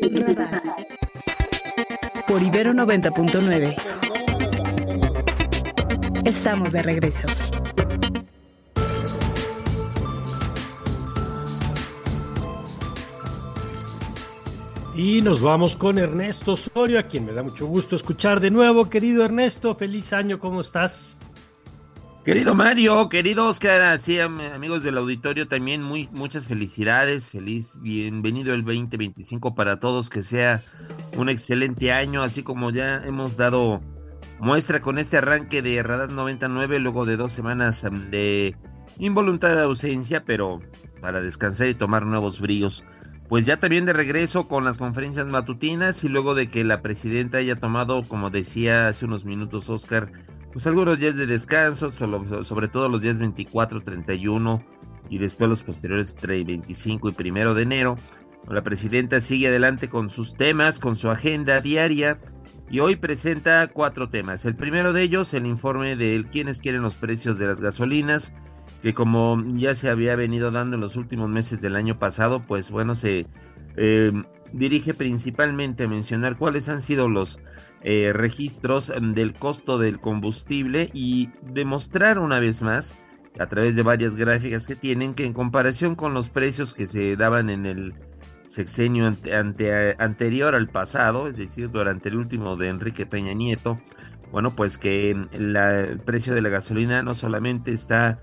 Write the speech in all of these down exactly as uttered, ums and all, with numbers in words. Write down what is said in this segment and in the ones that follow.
Radar. Por Ibero noventa punto nueve. Estamos de regreso. Y nos vamos con Ernesto Osorio, a quien me da mucho gusto escuchar de nuevo. Querido Ernesto, feliz año, ¿cómo estás? Querido Mario, querido Oscar, así amigos del auditorio también, muy, muchas felicidades, feliz, bienvenido el veinte veinticinco para todos, que sea un excelente año, así como ya hemos dado muestra con este arranque de Radar noventa y nueve, luego de dos semanas de involuntaria ausencia, pero para descansar y tomar nuevos bríos. Pues ya también de regreso con las conferencias matutinas y luego de que la presidenta haya tomado, como decía hace unos minutos Oscar, pues algunos días de descanso, solo, sobre todo los días veinticuatro, treinta y uno y después los posteriores entre veinticinco y primero de enero. La presidenta sigue adelante con sus temas, con su agenda diaria y hoy presenta cuatro temas. El primero de ellos, el informe de quiénes quieren los precios de las gasolinas, que como ya se había venido dando en los últimos meses del año pasado, pues bueno, se eh, dirige principalmente a mencionar cuáles han sido los eh, registros del costo del combustible y demostrar una vez más, a través de varias gráficas que tienen, que en comparación con los precios que se daban en el sexenio ante, ante, anterior al pasado, es decir, durante el último de Enrique Peña Nieto, bueno, pues que la, el precio de la gasolina no solamente está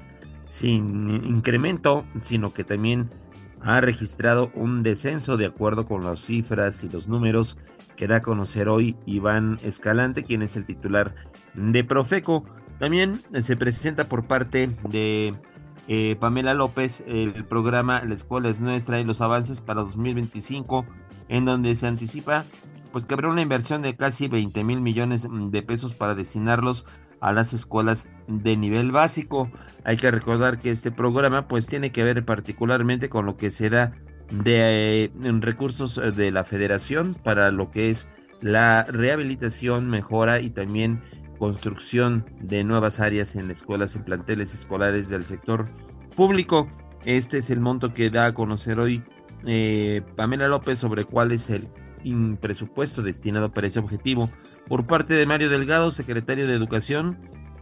sin incremento, sino que también ha registrado un descenso de acuerdo con las cifras y los números que da a conocer hoy Iván Escalante, quien es el titular de Profeco. También se presenta por parte de eh, Pamela López el programa La Escuela es Nuestra y los avances para dos mil veinticinco, en donde se anticipa pues que habrá una inversión de casi veinte mil millones de pesos para destinarlos a las escuelas de nivel básico. Hay que recordar que este programa pues tiene que ver particularmente con lo que será de eh, recursos de la federación para lo que es la rehabilitación, mejora y también construcción de nuevas áreas en escuelas, en planteles escolares del sector público. Este es el monto que da a conocer hoy eh, Pamela López sobre cuál es el presupuesto destinado para ese objetivo. Por parte de Mario Delgado, secretario de Educación,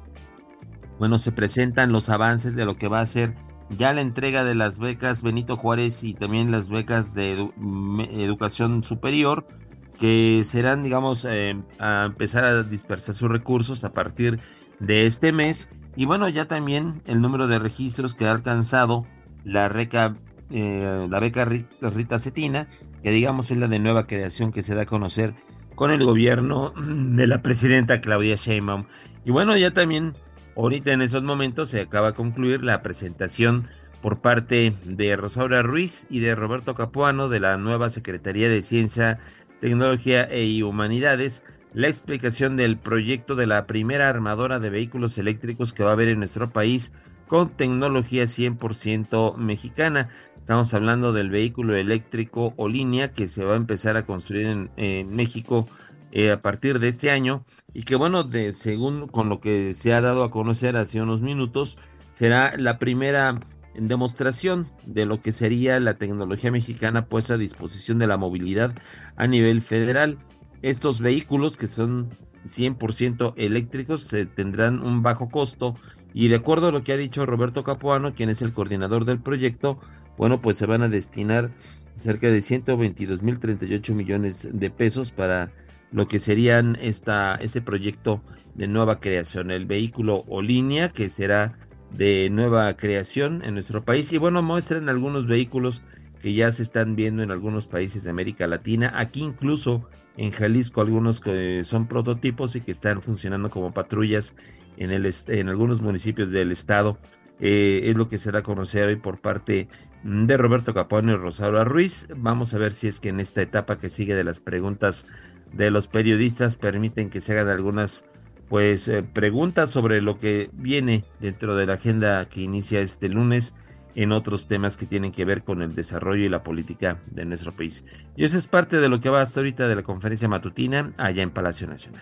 bueno, se presentan los avances de lo que va a ser ya la entrega de las becas Benito Juárez y también las becas de edu- educación superior, que serán, digamos, eh, a empezar a dispersar sus recursos a partir de este mes. Y bueno, ya también el número de registros que ha alcanzado la, reca, eh, la beca Rita Cetina, que digamos es la de nueva creación que se da a conocer con el gobierno de la presidenta Claudia Sheinbaum. Y bueno, ya también ahorita en esos momentos se acaba de concluir la presentación por parte de Rosaura Ruiz y de Roberto Capuano de la nueva Secretaría de Ciencia, Tecnología e Humanidades, la explicación del proyecto de la primera armadora de vehículos eléctricos que va a haber en nuestro país con tecnología cien por ciento mexicana. Estamos hablando del vehículo eléctrico o línea que se va a empezar a construir en, en México eh, a partir de este año y que bueno, de, según con lo que se ha dado a conocer hace unos minutos, será la primera demostración de lo que sería la tecnología mexicana puesta a disposición de la movilidad a nivel federal. Estos vehículos que son cien por ciento eléctricos eh, tendrán un bajo costo y de acuerdo a lo que ha dicho Roberto Capuano, quien es el coordinador del proyecto, bueno, pues se van a destinar cerca de ciento veintidós mil treinta y ocho millones de pesos para lo que serían esta, este proyecto de nueva creación, el vehículo o línea que será de nueva creación en nuestro país. Y bueno, muestran algunos vehículos que ya se están viendo en algunos países de América Latina, aquí incluso en Jalisco algunos que son prototipos y que están funcionando como patrullas en, el, en algunos municipios del estado. Eh, es lo que se da a conocer hoy por parte de Roberto Capuano y Rosaura Ruiz. Vamos a ver si es que en esta etapa que sigue de las preguntas de los periodistas permiten que se hagan algunas pues eh, preguntas sobre lo que viene dentro de la agenda que inicia este lunes en otros temas que tienen que ver con el desarrollo y la política de nuestro país. Y eso es parte de lo que va hasta ahorita de la conferencia matutina allá en Palacio Nacional.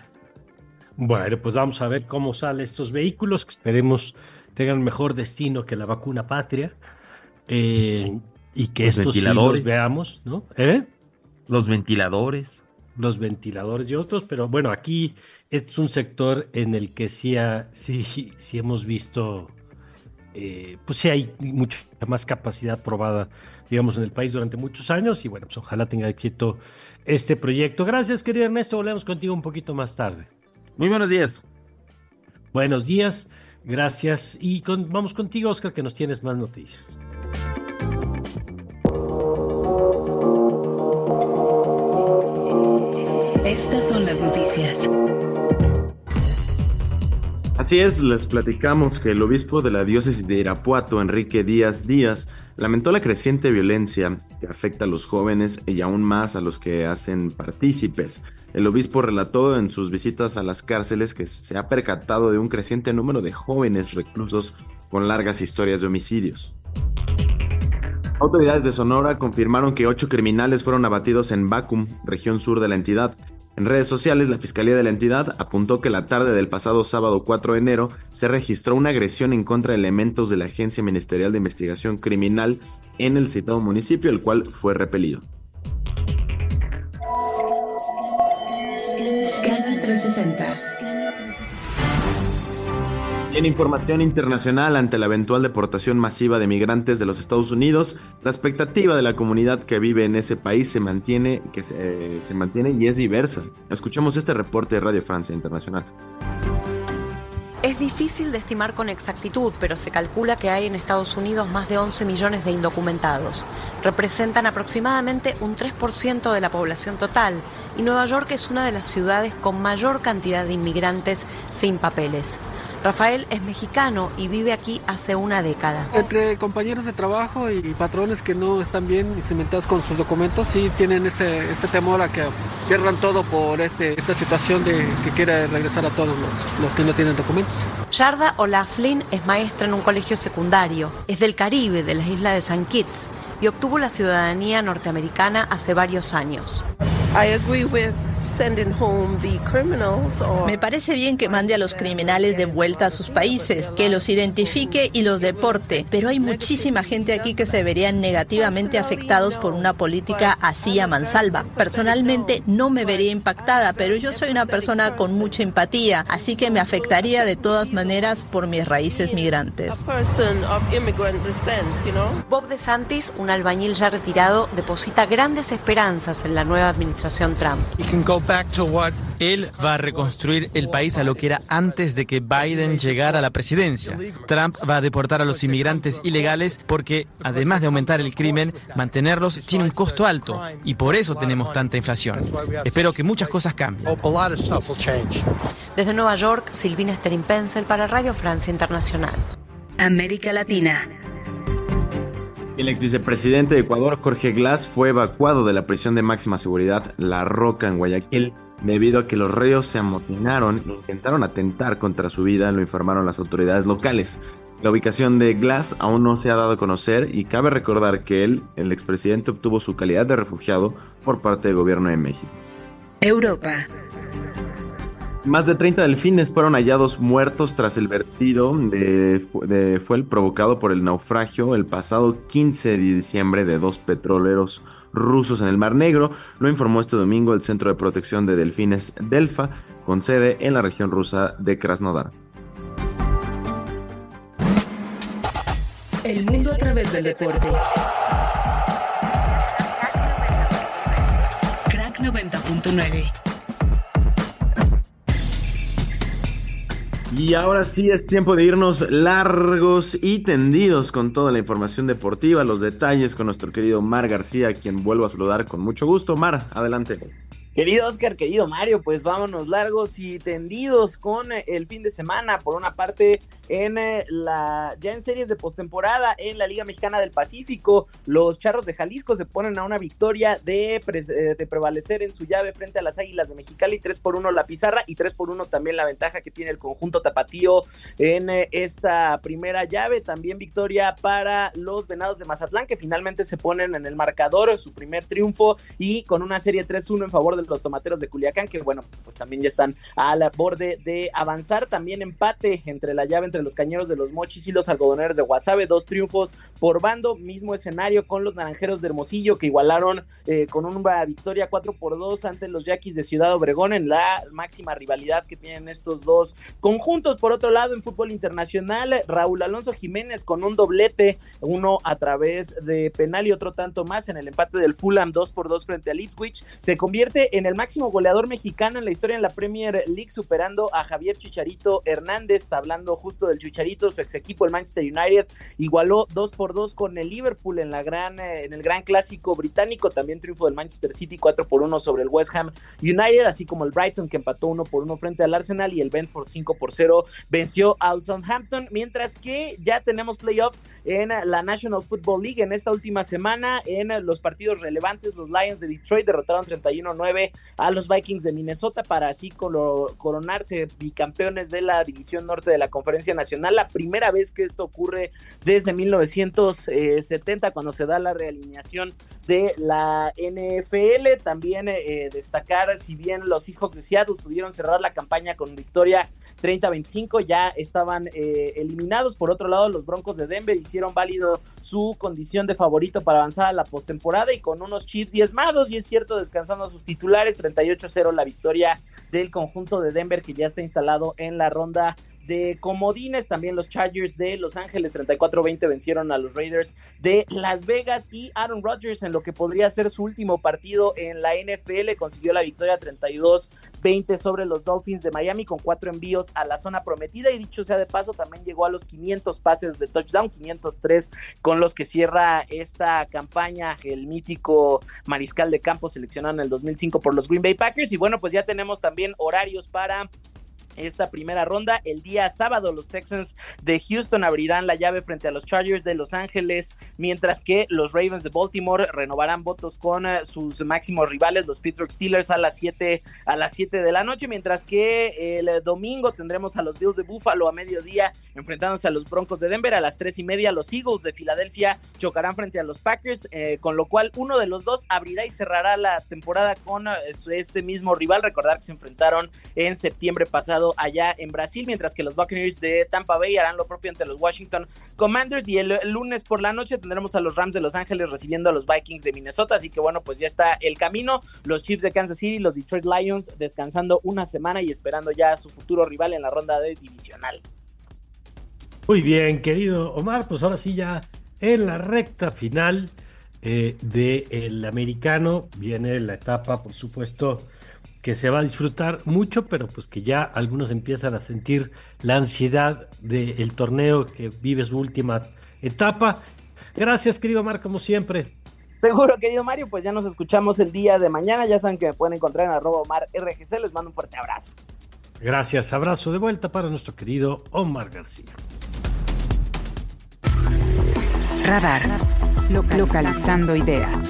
Bueno, pues vamos a ver cómo salen estos vehículos, que esperemos tengan mejor destino que la vacuna patria, eh, y que Los estos sí los veamos, ¿no? ¿Eh? Los ventiladores. Los ventiladores y otros, pero bueno, aquí es un sector en el que sí, ha, sí, sí hemos visto, eh, pues sí hay mucha más capacidad probada, digamos, en el país durante muchos años y bueno, pues ojalá tenga éxito este proyecto. Gracias, querido Ernesto, volvemos contigo un poquito más tarde. Muy buenos días. Buenos días, gracias y con, vamos contigo, Oscar, que nos tienes más noticias. Estas son las noticias. Así es, les platicamos que el obispo de la diócesis de Irapuato, Enrique Díaz Díaz, lamentó la creciente violencia que afecta a los jóvenes y aún más a los que hacen partícipes. El obispo relató en sus visitas a las cárceles que se ha percatado de un creciente número de jóvenes reclusos con largas historias de homicidios. Autoridades de Sonora confirmaron que ocho criminales fueron abatidos en Bacum, región sur de la entidad. En redes sociales, la Fiscalía de la entidad apuntó que la tarde del pasado sábado cuatro de enero se registró una agresión en contra de elementos de la Agencia Ministerial de Investigación Criminal en el citado municipio, el cual fue repelido. Scanner trescientos sesenta. En información internacional, ante la eventual deportación masiva de migrantes de los Estados Unidos, la expectativa de la comunidad que vive en ese país se mantiene, que se, eh, se mantiene y es diversa. Escuchemos este reporte de Radio Francia Internacional. Es difícil de estimar con exactitud, pero se calcula que hay en Estados Unidos más de once millones de indocumentados. Representan aproximadamente un tres por ciento de la población total y Nueva York es una de las ciudades con mayor cantidad de inmigrantes sin papeles. Rafael es mexicano y vive aquí hace una década. Entre compañeros de trabajo y patrones que no están bien cimentados con sus documentos, sí tienen ese, este temor a que pierdan todo por este, esta situación de que quiere regresar a todos los, los que no tienen documentos. Yarda O'Laughlin es maestra en un colegio secundario. Es del Caribe, de la isla de Saint Kitts, y obtuvo la ciudadanía norteamericana hace varios años. Me parece bien que mande a los criminales de vuelta a sus países, que los identifique y los deporte, pero hay muchísima gente aquí que se verían negativamente afectados por una política así a mansalva. Personalmente no me vería impactada, pero yo soy una persona con mucha empatía, así que me afectaría de todas maneras por mis raíces migrantes. Bob DeSantis, un albañil ya retirado, deposita grandes esperanzas en la nueva administración Trump. Él va a reconstruir el país a lo que era antes de que Biden llegara a la presidencia. Trump va a deportar a los inmigrantes ilegales porque, además de aumentar el crimen, mantenerlos tiene un costo alto y por eso tenemos tanta inflación. Espero que muchas cosas cambien. Desde Nueva York, Silvina Sterin-Pencil para Radio Francia Internacional. América Latina. El ex vicepresidente de Ecuador, Jorge Glass, fue evacuado de la prisión de máxima seguridad La Roca en Guayaquil debido a que los reos se amotinaron e intentaron atentar contra su vida, lo informaron las autoridades locales. La ubicación de Glass aún no se ha dado a conocer y cabe recordar que él, el expresidente, obtuvo su calidad de refugiado por parte del gobierno de México. Europa. Más de treinta delfines fueron hallados muertos tras el vertido de, de fuel provocado por el naufragio el pasado quince de diciembre de dos petroleros rusos en el Mar Negro. Lo informó este domingo el Centro de Protección de Delfines Delfa, con sede en la región rusa de Krasnodar. El mundo a través del deporte. Crack noventa punto nueve. Y ahora sí es tiempo de irnos largos y tendidos con toda la información deportiva, los detalles con nuestro querido Mar García, a quien vuelvo a saludar con mucho gusto. Mar, adelante. Querido Oscar, querido Mario, pues vámonos largos y tendidos con el fin de semana. Por una parte, en la ya en series de postemporada en la Liga Mexicana del Pacífico, los Charros de Jalisco se ponen a una victoria de, pre, de prevalecer en su llave frente a las Águilas de Mexicali, tres por uno la pizarra y tres por uno también la ventaja que tiene el conjunto tapatío en esta primera llave. También victoria para los Venados de Mazatlán, que finalmente se ponen en el marcador, su primer triunfo, y con una serie tres uno en favor de de los Tomateros de Culiacán, que bueno, pues también ya están al borde de avanzar. También empate entre la llave entre los Cañeros de los Mochis y los Algodoneros de Guasave, dos triunfos por bando, mismo escenario con los Naranjeros de Hermosillo, que igualaron eh, con una victoria cuatro por dos ante los Yaquis de Ciudad Obregón en la máxima rivalidad que tienen estos dos conjuntos. Por otro lado, en fútbol internacional, Raúl Alonso Jiménez con un doblete, uno a través de penal y otro tanto más en el empate del Fulham dos por dos frente al Ipswich, se convierte en el máximo goleador mexicano en la historia en la Premier League, superando a Javier Chicharito Hernández. Hablando justo del Chicharito, su ex equipo, el Manchester United, igualó dos por dos con el Liverpool en, la gran, eh, en el gran clásico británico. También triunfo del Manchester City cuatro por uno sobre el West Ham United, así como el Brighton, que empató uno por uno frente al Arsenal, y el Brentford cinco por cero venció al Southampton. Mientras que ya tenemos playoffs en la National Football League en esta última semana. En los partidos relevantes, los Lions de Detroit derrotaron treinta y uno a nueve a los Vikings de Minnesota para así coronarse bicampeones de la división norte de la Conferencia Nacional, la primera vez que esto ocurre desde mil novecientos setenta, cuando se da la realineación de la N F L. También eh, destacar, si bien los Seahawks de Seattle pudieron cerrar la campaña con victoria treinta a veinticinco, ya estaban eh, eliminados. Por otro lado, los Broncos de Denver hicieron válido su condición de favorito para avanzar a la postemporada, y con unos Chiefs diezmados, y es cierto, descansando a sus titulares, treinta y ocho a cero la victoria del conjunto de Denver, que ya está instalado en la ronda de comodines. También los Chargers de Los Ángeles treinta y cuatro a veinte vencieron a los Raiders de Las Vegas, y Aaron Rodgers, en lo que podría ser su último partido en la N F L, consiguió la victoria treinta y dos a veinte sobre los Dolphins de Miami, con cuatro envíos a la zona prometida, y dicho sea de paso, también llegó a los quinientos pases de touchdown, quinientos tres con los que cierra esta campaña el mítico mariscal de campo seleccionado en el dos mil cinco por los Green Bay Packers. Y bueno, pues ya tenemos también horarios para esta primera ronda. El día sábado, los Texans de Houston abrirán la llave frente a los Chargers de Los Ángeles, mientras que los Ravens de Baltimore renovarán votos con uh, sus máximos rivales, los Pittsburgh Steelers, a las siete a las siete de la noche, mientras que el domingo tendremos a los Bills de Buffalo a mediodía enfrentándose a los Broncos de Denver. A las tres y media, los Eagles de Filadelfia chocarán frente a los Packers, eh, con lo cual uno de los dos abrirá y cerrará la temporada con uh, este mismo rival. Recordar que se enfrentaron en septiembre pasado allá en Brasil, mientras que los Buccaneers de Tampa Bay harán lo propio ante los Washington Commanders. Y el, el lunes por la noche tendremos a los Rams de Los Ángeles recibiendo a los Vikings de Minnesota. Así que bueno, pues ya está el camino. Los Chiefs de Kansas City, los Detroit Lions descansando una semana y esperando ya a su futuro rival en la ronda de divisional. Muy bien, querido Omar, pues ahora sí, ya en la recta final eh, del americano viene la etapa, por supuesto, que se va a disfrutar mucho, pero pues que ya algunos empiezan a sentir la ansiedad del torneo que vive su última etapa. Gracias, querido Omar, como siempre. Seguro, querido Mario, pues ya nos escuchamos el día de mañana. Ya saben que me pueden encontrar en arroba Omar R G C. Les mando un fuerte abrazo. Gracias, abrazo de vuelta para nuestro querido Omar García. Radar, localizando ideas.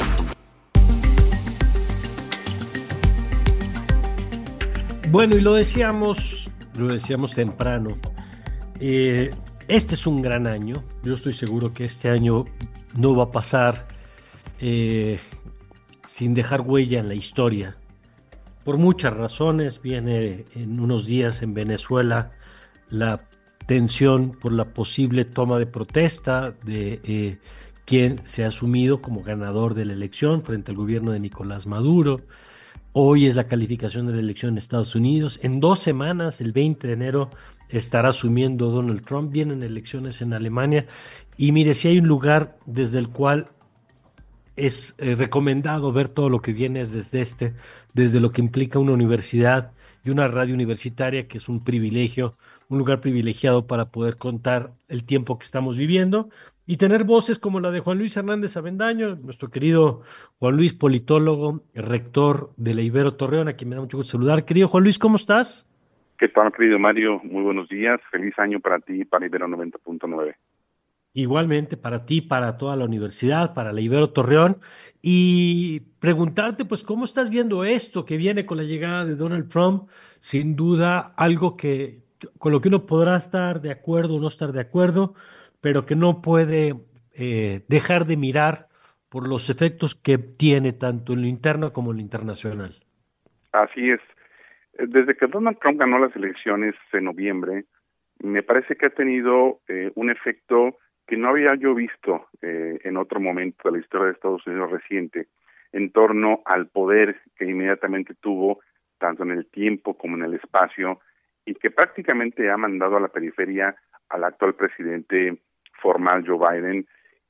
Bueno, y lo decíamos, lo decíamos temprano, eh, este es un gran año. Yo estoy seguro que este año no va a pasar eh, sin dejar huella en la historia. Por muchas razones. Viene en unos días en Venezuela la tensión por la posible toma de protesta de eh, quien se ha asumido como ganador de la elección frente al gobierno de Nicolás Maduro. Hoy es la calificación de la elección en Estados Unidos. En dos semanas, el veinte de enero, estará asumiendo Donald Trump. Vienen elecciones en Alemania. Y mire, si hay un lugar desde el cual es eh, recomendado ver todo lo que viene, es desde este, desde lo que implica una universidad y una radio universitaria, que es un privilegio, un lugar privilegiado para poder contar el tiempo que estamos viviendo y tener voces como la de Juan Luis Hernández Avendaño, nuestro querido Juan Luis, politólogo, rector de la Ibero Torreón, a quien me da mucho gusto saludar. Querido Juan Luis, ¿cómo estás? ¿Qué tal, querido Mario? Muy buenos días. Feliz año para ti y para Ibero noventa punto nueve. Igualmente para ti, para toda la universidad, para la Ibero Torreón, y preguntarte, pues, ¿cómo estás viendo esto que viene con la llegada de Donald Trump? Sin duda, algo que con lo que uno podrá estar de acuerdo o no estar de acuerdo, pero que no puede eh, dejar de mirar por los efectos que tiene tanto en lo interno como en lo internacional. Así es. Desde que Donald Trump ganó las elecciones en noviembre, me parece que ha tenido eh, un efecto que no había yo visto eh, en otro momento de la historia de Estados Unidos reciente, en torno al poder que inmediatamente tuvo, tanto en el tiempo como en el espacio, y que prácticamente ha mandado a la periferia al actual presidente formal Joe Biden.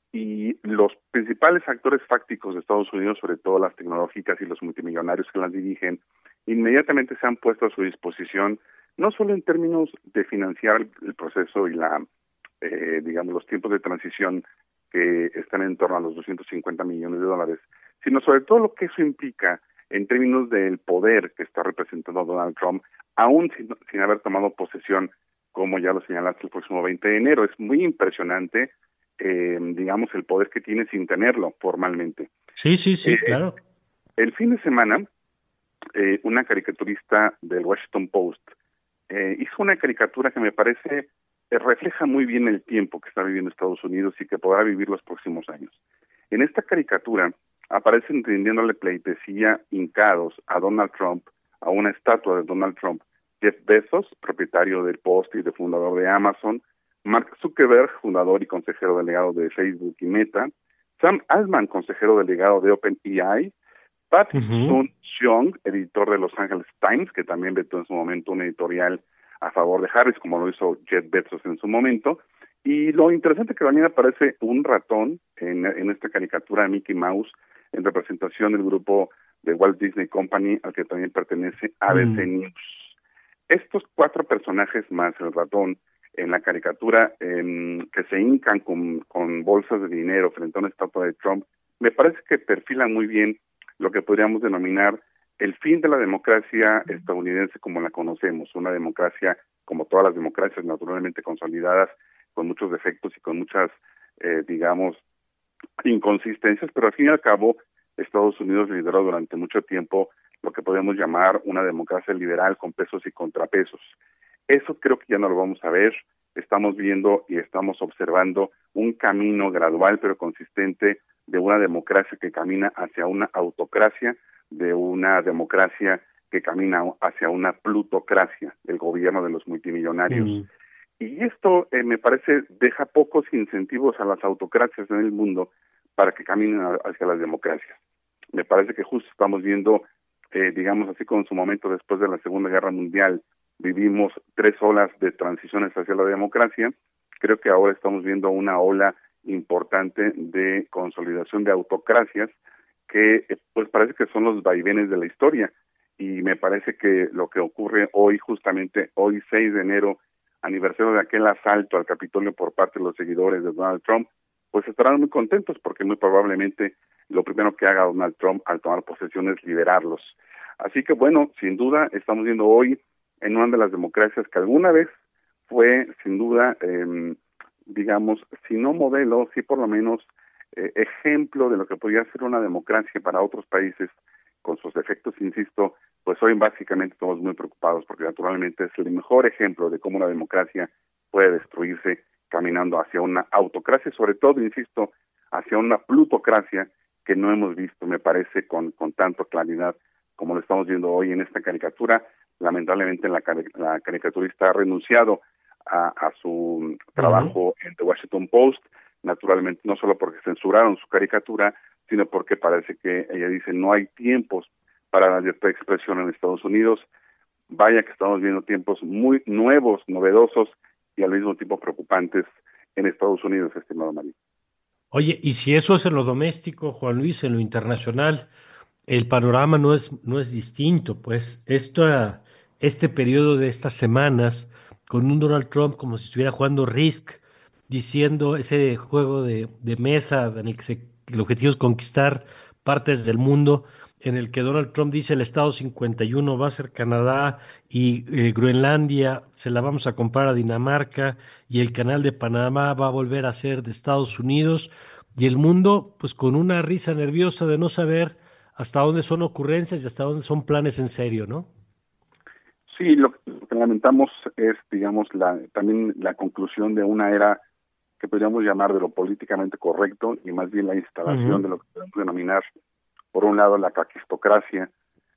Y los principales actores fácticos de Estados Unidos, sobre todo las tecnológicas y los multimillonarios que las dirigen, inmediatamente se han puesto a su disposición, no solo en términos de financiar el proceso y la, eh, digamos, los tiempos de transición que están en torno a los doscientos cincuenta millones de dólares, sino sobre todo lo que eso implica en términos del poder que está representando Donald Trump, aún sin, sin haber tomado posesión, como ya lo señalaste, el próximo veinte de enero. Es muy impresionante, eh, digamos, el poder que tiene sin tenerlo formalmente. Sí, sí, sí, eh, claro. El fin de semana, eh, una caricaturista del Washington Post eh, hizo una caricatura que me parece eh, refleja muy bien el tiempo que está viviendo Estados Unidos y que podrá vivir los próximos años. En esta caricatura aparecen rindiéndole pleitesía hincados a Donald Trump, a una estatua de Donald Trump, Jeff Bezos, propietario del Post y de fundador de Amazon, Mark Zuckerberg, fundador y consejero delegado de Facebook y Meta, Sam Altman, consejero delegado de OpenAI, Pat Uh-huh. Sun-Seong, editor de Los Angeles Times, que también vetó en su momento un editorial a favor de Harris, como lo hizo Jeff Bezos en su momento. Y lo interesante que también aparece un ratón en, en esta caricatura de Mickey Mouse, en representación del grupo de Walt Disney Company, al que también pertenece A B C Mm. News. Estos cuatro personajes más el ratón en la caricatura eh, que se hincan con, con bolsas de dinero frente a una estatua de Trump, me parece que perfilan muy bien lo que podríamos denominar el fin de la democracia estadounidense como la conocemos, una democracia como todas las democracias naturalmente consolidadas, con muchos defectos y con muchas, eh, digamos, inconsistencias, pero al fin y al cabo Estados Unidos lideró durante mucho tiempo lo que podemos llamar una democracia liberal con pesos y contrapesos. Eso creo que ya no lo vamos a ver. Estamos viendo y estamos observando un camino gradual pero consistente de una democracia que camina hacia una autocracia, de una democracia que camina hacia una plutocracia, el gobierno de los multimillonarios. Mm. Y esto eh, me parece deja pocos incentivos a las autocracias en el mundo para que caminen a- hacia las democracias. Me parece que justo estamos viendo, eh, digamos así como en su momento después de la Segunda Guerra Mundial, vivimos tres olas de transiciones hacia la democracia. Creo que ahora estamos viendo una ola importante de consolidación de autocracias que eh, pues parece que son los vaivenes de la historia. Y me parece que lo que ocurre hoy, justamente hoy seis de enero, aniversario de aquel asalto al Capitolio por parte de los seguidores de Donald Trump, pues estarán muy contentos porque muy probablemente lo primero que haga Donald Trump al tomar posesión es liberarlos. Así que bueno, sin duda estamos viendo hoy en una de las democracias que alguna vez fue sin duda, eh, digamos, si no modelo, sí por lo menos eh, ejemplo de lo que podría ser una democracia para otros países con sus defectos, insisto, pues hoy básicamente estamos muy preocupados porque naturalmente es el mejor ejemplo de cómo una democracia puede destruirse caminando hacia una autocracia, sobre todo, insisto, hacia una plutocracia que no hemos visto, me parece, con, con tanta claridad como lo estamos viendo hoy en esta caricatura. Lamentablemente la, la caricaturista ha renunciado a, a su trabajo uh-huh. en The Washington Post, naturalmente no solo porque censuraron su caricatura, sino porque parece que ella dice no hay tiempos para la libertad de expresión en Estados Unidos. Vaya que estamos viendo tiempos muy nuevos, novedosos y al mismo tiempo preocupantes en Estados Unidos, estimado Mario. Oye, y si eso es en lo doméstico, Juan Luis, en lo internacional, el panorama no es, no es distinto, pues esta, este periodo de estas semanas con un Donald Trump como si estuviera jugando Risk, diciendo ese juego de, de mesa en el que se, el objetivo es conquistar partes del mundo, en el que Donald Trump dice el Estado cincuenta y uno va a ser Canadá y eh, Groenlandia se la vamos a comprar a Dinamarca y el canal de Panamá va a volver a ser de Estados Unidos y el mundo pues con una risa nerviosa de no saber hasta dónde son ocurrencias y hasta dónde son planes en serio, ¿no? Sí, lo, lo que lamentamos es, digamos, la también la conclusión de una era que podríamos llamar de lo políticamente correcto y más bien la instalación uh-huh. de lo que podemos denominar, por un lado, la caquistocracia,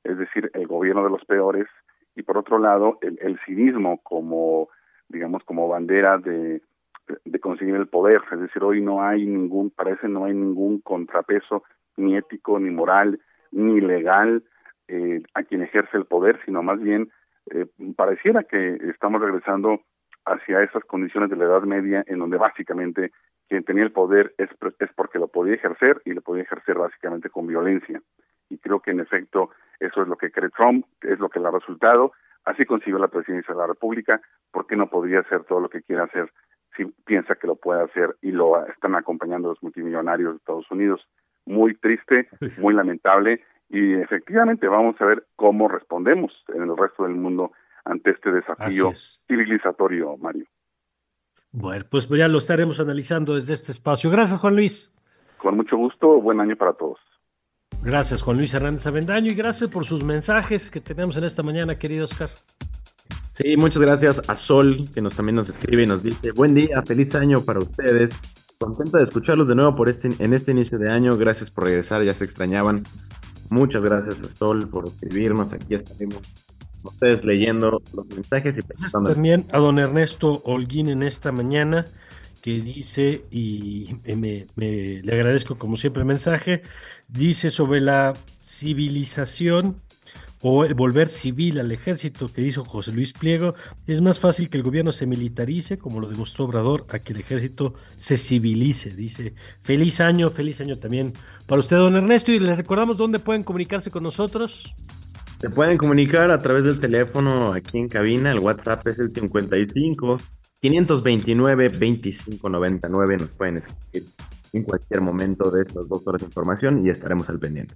es decir, el gobierno de los peores, y por otro lado, el, el cinismo como, digamos, como bandera de, de conseguir el poder. Es decir, hoy no hay ningún, parece no hay ningún contrapeso, ni ético, ni moral, ni legal, eh, a quien ejerce el poder, sino más bien eh, pareciera que estamos regresando hacia esas condiciones de la Edad Media, en donde básicamente quien tenía el poder es, es porque lo podía ejercer, y lo podía ejercer básicamente con violencia. Y creo que en efecto eso es lo que cree Trump, es lo que le ha resultado. Así consiguió la presidencia de la República. ¿Por qué no podría hacer todo lo que quiere hacer si piensa que lo puede hacer y lo están acompañando los multimillonarios de Estados Unidos? Muy triste, muy lamentable, y efectivamente vamos a ver cómo respondemos en el resto del mundo ante este desafío civilizatorio, Mario. Bueno, pues ya lo estaremos analizando desde este espacio. Gracias, Juan Luis. Con mucho gusto, buen año para todos. Gracias, Juan Luis Hernández Avendaño, y gracias por sus mensajes que tenemos en esta mañana, querido Oscar. Sí, muchas gracias a Sol, que nos también nos escribe y nos dice: buen día, feliz año para ustedes. Contenta de escucharlos de nuevo por este, en este inicio de año. Gracias por regresar, ya se extrañaban. Muchas gracias a Sol por escribirnos. Aquí estaremos ustedes leyendo los mensajes y pensando. También a don Ernesto Holguín en esta mañana, que dice, y me, me le agradezco como siempre el mensaje, dice sobre la civilización o el volver civil al ejército que hizo José Luis Pliego. Es más fácil que el gobierno se militarice, como lo demostró Obrador, a que el ejército se civilice. Dice, feliz año, feliz año también para usted, don Ernesto, y les recordamos dónde pueden comunicarse con nosotros. Se pueden comunicar a través del teléfono aquí en cabina. El WhatsApp es el cincuenta y cinco, quinientos veintinueve, veinticinco noventa y nueve. Nos pueden escribir en cualquier momento de estas dos horas de información y estaremos al pendiente.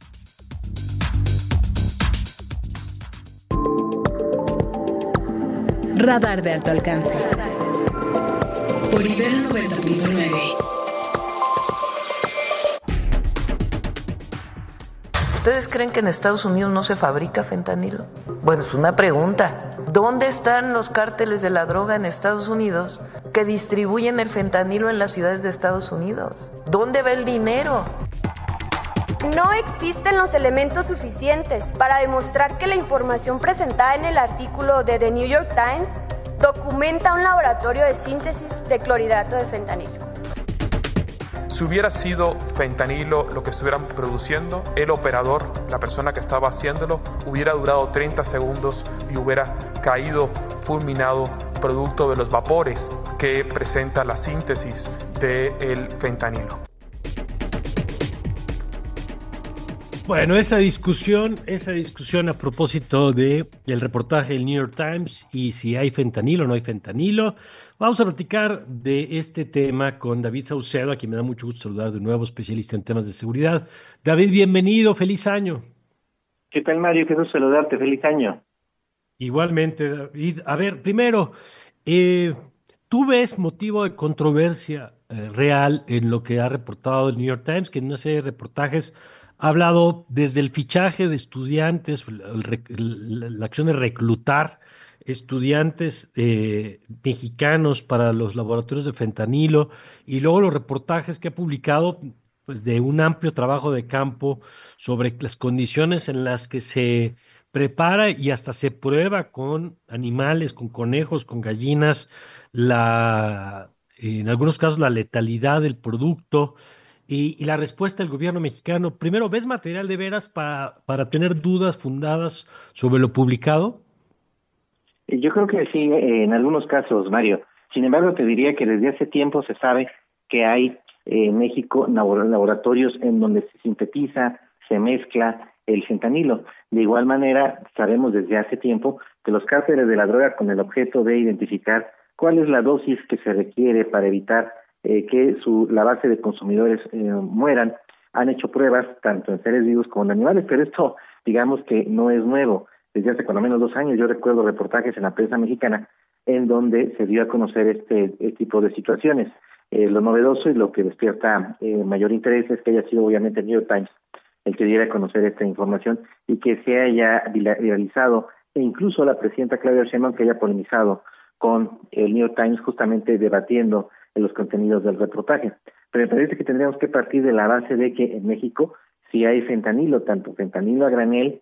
Radar de alto alcance. Por Ibero noventa punto nueve. ¿Ustedes creen que en Estados Unidos no se fabrica fentanilo? Bueno, es una pregunta. ¿Dónde están los cárteles de la droga en Estados Unidos que distribuyen el fentanilo en las ciudades de Estados Unidos? ¿Dónde va el dinero? No existen los elementos suficientes para demostrar que la información presentada en el artículo de The New York Times documenta un laboratorio de síntesis de clorhidrato de fentanilo. Si hubiera sido fentanilo lo que estuvieran produciendo, el operador, la persona que estaba haciéndolo, hubiera durado treinta segundos y hubiera caído fulminado producto de los vapores que presenta la síntesis del fentanilo. Bueno, esa discusión, esa discusión a propósito de el reportaje del New York Times y si hay fentanilo o no hay fentanilo. Vamos a platicar de este tema con David Saucedo, a quien me da mucho gusto saludar de nuevo, especialista en temas de seguridad. David, bienvenido, feliz año. ¿Qué tal, Mario? Qué gusto saludarte, feliz año. Igualmente, David. A ver, primero, eh, ¿tú ves motivo de controversia eh, real en lo que ha reportado el New York Times, que en una serie de reportajes ha hablado desde el fichaje de estudiantes, el, el, la acción de reclutar estudiantes eh, mexicanos para los laboratorios de fentanilo, y luego los reportajes que ha publicado pues, de un amplio trabajo de campo sobre las condiciones en las que se prepara y hasta se prueba con animales, con conejos, con gallinas, la, en algunos casos la letalidad del producto. Y, y la respuesta del gobierno mexicano. Primero, ¿ves material de veras para, para tener dudas fundadas sobre lo publicado? Yo creo que sí, en algunos casos, Mario. Sin embargo, te diría que desde hace tiempo se sabe que hay eh, en México laboratorios en donde se sintetiza, se mezcla el fentanilo. De igual manera, sabemos desde hace tiempo que los cárteles de la droga, con el objeto de identificar cuál es la dosis que se requiere para evitar Eh, que su, la base de consumidores eh, mueran, han hecho pruebas tanto en seres vivos como en animales, pero esto digamos que no es nuevo. Desde hace cuando menos dos años yo recuerdo reportajes en la prensa mexicana en donde se dio a conocer este, este tipo de situaciones. Eh, lo novedoso y lo que despierta eh, mayor interés es que haya sido obviamente el New York Times el que diera a conocer esta información y que se haya viralizado, e incluso la presidenta Claudia Sheinbaum que haya polemizado con el New York Times justamente debatiendo en los contenidos del reportaje. Pero me parece que tendríamos que partir de la base de que en México sí hay fentanilo, tanto fentanilo a granel,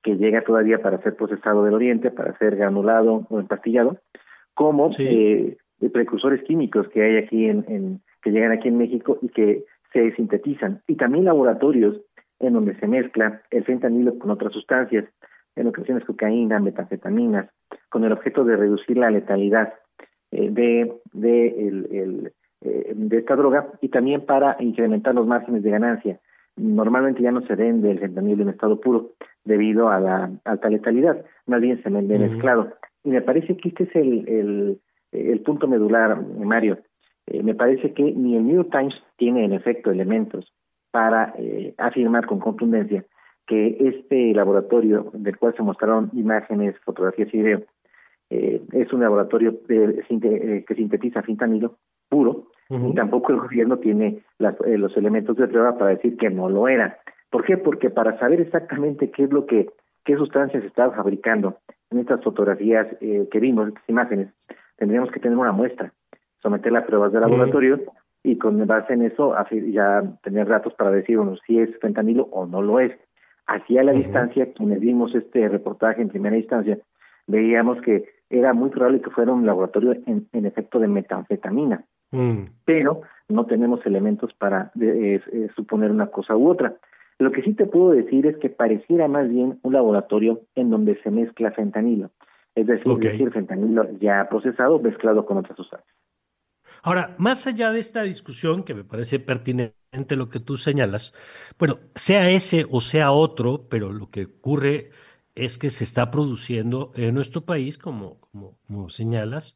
que llega todavía para ser procesado del Oriente, para ser granulado o empastillado, como sí. eh, de precursores químicos que hay aquí en, en que llegan aquí en México y que se sintetizan, y también laboratorios en donde se mezcla el fentanilo con otras sustancias, en ocasiones cocaína, metanfetaminas, con el objeto de reducir la letalidad eh, de de, el, el, eh, de esta droga, y también para incrementar los márgenes de ganancia. Normalmente ya no se vende el fentanilo en estado puro debido a la alta letalidad, más bien se vende uh-huh. mezclado. Y me parece que este es el, el, el punto medular, Mario. Eh, me parece que ni el New York Times tiene en efecto elementos para eh, afirmar con contundencia que este laboratorio del cual se mostraron imágenes, fotografías y video eh, es un laboratorio de, de, que sintetiza fentanilo puro, uh-huh. y tampoco el gobierno tiene las, eh, los elementos de prueba para decir que no lo era. ¿Por qué? Porque para saber exactamente qué es lo que, qué sustancias se estaba fabricando en estas fotografías eh, que vimos, estas imágenes, tendríamos que tener una muestra, someterla a pruebas de laboratorio, uh-huh. y con base en eso ya tener datos para decir, bueno, si es fentanilo o no lo es. Así a la uh-huh. distancia, quienes vimos este reportaje en primera instancia, veíamos que era muy probable que fuera un laboratorio en, en efecto de metanfetamina, uh-huh. pero no tenemos elementos para de, eh, eh, suponer una cosa u otra. Lo que sí te puedo decir es que pareciera más bien un laboratorio en donde se mezcla fentanilo, es decir, okay. decir fentanilo ya procesado mezclado con otras sustancias. Ahora, más allá de esta discusión, que me parece pertinente lo que tú señalas, bueno, sea ese o sea otro, pero lo que ocurre es que se está produciendo en nuestro país, como, como, como señalas,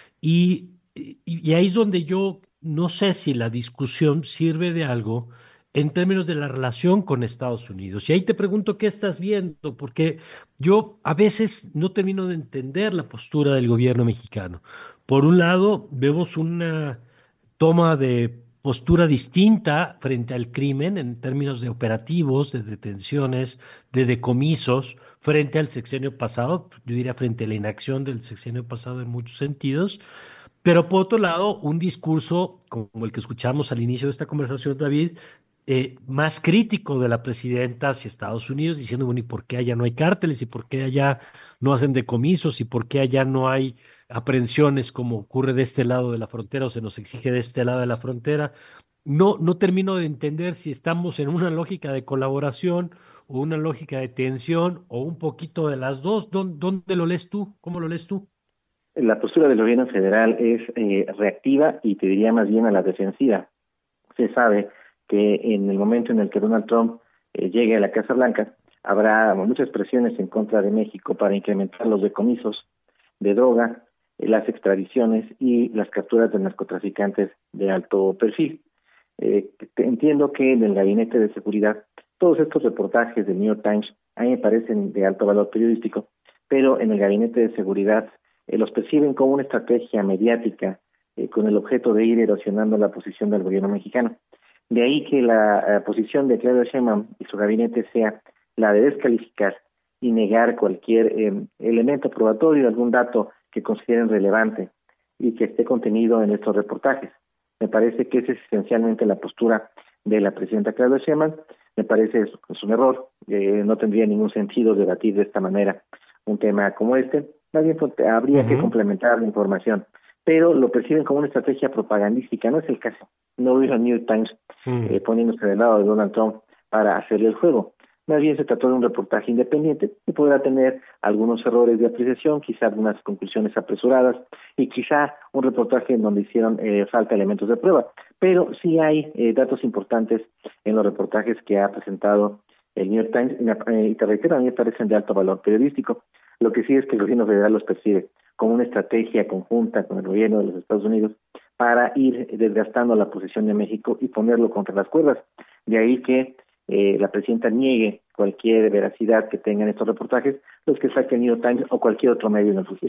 y, y, y ahí es donde yo no sé si la discusión sirve de algo en términos de la relación con Estados Unidos. Y ahí te pregunto qué estás viendo, porque yo a veces no termino de entender la postura del gobierno mexicano. Por un lado, vemos una toma de postura distinta frente al crimen en términos de operativos, de detenciones, de decomisos, frente al sexenio pasado, yo diría frente a la inacción del sexenio pasado en muchos sentidos. Pero por otro lado, un discurso como el que escuchamos al inicio de esta conversación, David, Eh, más crítico de la presidenta hacia Estados Unidos, diciendo, bueno, ¿y por qué allá no hay cárteles? ¿Y por qué allá no hacen decomisos? ¿Y por qué allá no hay aprehensiones como ocurre de este lado de la frontera o se nos exige de este lado de la frontera? No, no termino de entender si estamos en una lógica de colaboración o una lógica de tensión o un poquito de las dos. ¿Dónde, dónde lo lees tú? ¿Cómo lo lees tú? La postura del gobierno federal es eh, reactiva y te diría más bien a la defensiva. Se sabe que en el momento en el que Donald Trump eh, llegue a la Casa Blanca, habrá muchas presiones en contra de México para incrementar los decomisos de droga, eh, las extradiciones y las capturas de narcotraficantes de alto perfil. Eh, entiendo que en el gabinete de seguridad, todos estos reportajes del New York Times a mí me parecen de alto valor periodístico, pero en el gabinete de seguridad eh, los perciben como una estrategia mediática eh, con el objeto de ir erosionando la posición del gobierno mexicano. De ahí que la uh, posición de Claudia Sheinbaum y su gabinete sea la de descalificar y negar cualquier eh, elemento probatorio, algún dato que consideren relevante y que esté contenido en estos reportajes. Me parece que esa es esencialmente la postura de la presidenta Claudia Sheinbaum. Me parece es, es un error. Eh, no tendría ningún sentido debatir de esta manera un tema como este. Más bien habría uh-huh. que complementar la información. Pero lo perciben como una estrategia propagandística. No es el caso. No veo al New York Times mm. eh, poniéndose del lado de Donald Trump para hacerle el juego. Más bien se trató de un reportaje independiente que podrá tener algunos errores de apreciación, quizá algunas conclusiones apresuradas y quizá un reportaje en donde hicieron eh, falta elementos de prueba. Pero sí hay eh, datos importantes en los reportajes que ha presentado el New York Times y te reitero, a mí me parecen de alto valor periodístico. Lo que sí es que el gobierno federal los percibe como una estrategia conjunta con el gobierno de los Estados Unidos para ir desgastando la posición de México y ponerlo contra las cuerdas. De ahí que eh, la presidenta niegue cualquier veracidad que tengan estos reportajes, los que saque el New York Times o cualquier otro medio en el futuro.